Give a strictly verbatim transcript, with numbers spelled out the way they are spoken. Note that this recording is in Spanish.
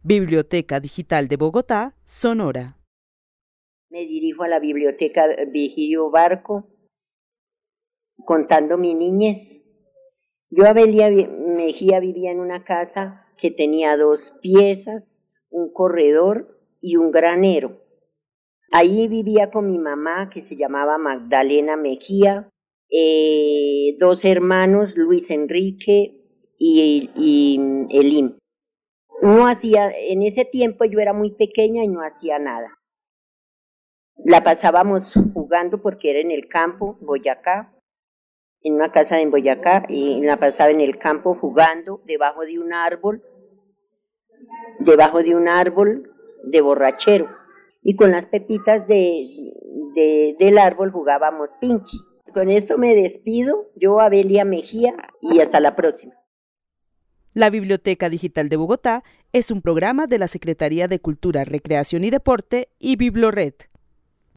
Biblioteca Digital de Bogotá, Sonora. Me dirijo a la Biblioteca Vigilio Barco, contando mi niñez. Yo, Abelia Mejía, vivía en una casa que tenía dos piezas, un corredor y un granero. Ahí vivía con mi mamá, que se llamaba Magdalena Mejía, eh, dos hermanos, Luis Enrique y, y Elim. No hacía, en ese tiempo yo era muy pequeña y no hacía nada. La pasábamos jugando porque era en el campo, Boyacá, en una casa en Boyacá, y la pasaba en el campo jugando debajo de un árbol, debajo de un árbol de borrachero. Y con las pepitas de, de, del árbol jugábamos pinchi. Con esto me despido, yo, Abelia Mejía, y hasta la próxima. La Biblioteca Digital de Bogotá es un programa de la Secretaría de Cultura, Recreación y Deporte y Biblored.